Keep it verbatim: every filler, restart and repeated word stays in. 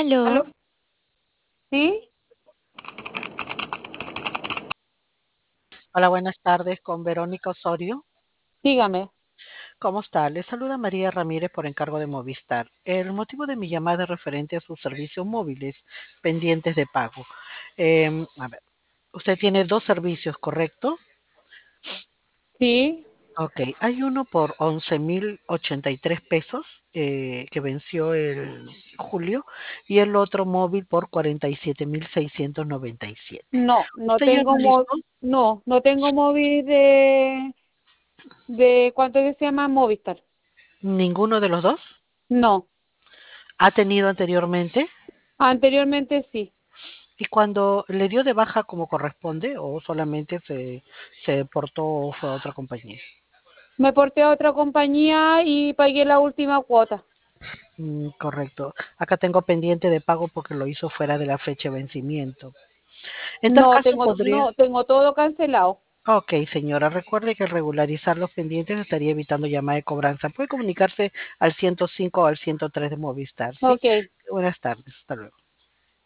¿Aló? ¿Aló? ¿Sí? Hola, buenas tardes con Verónica Osorio. Dígame. ¿Cómo está? Le saluda María Ramírez por encargo de Movistar. El motivo de mi llamada es referente a sus servicios móviles pendientes de pago. Em, a ver, usted tiene dos servicios, ¿correcto? Sí. Ok, hay uno por once mil ochenta y tres pesos eh, que venció el julio y el otro móvil por cuarenta y siete mil seiscientos noventa y siete. No, no ¿Usted ya tengo analizó mo- no, no tengo móvil de de ¿cuánto que se llama? Movistar. ninguno de los dos? No. ¿Ha tenido anteriormente? Anteriormente sí. ¿Y cuando le dio de baja como corresponde o solamente se, se portó o fue a otra compañía? Me porté a otra compañía y pagué la última cuota. Mm, correcto. Acá tengo pendiente de pago porque lo hizo fuera de la fecha de vencimiento. En tal No, caso tengo podría... no, tengo todo cancelado. Ok, señora, recuerde que al regularizar los pendientes estaría evitando llamada de cobranza. Puede comunicarse al ciento cinco o al ciento tres de Movistar, ¿sí? Ok. Buenas tardes, hasta luego.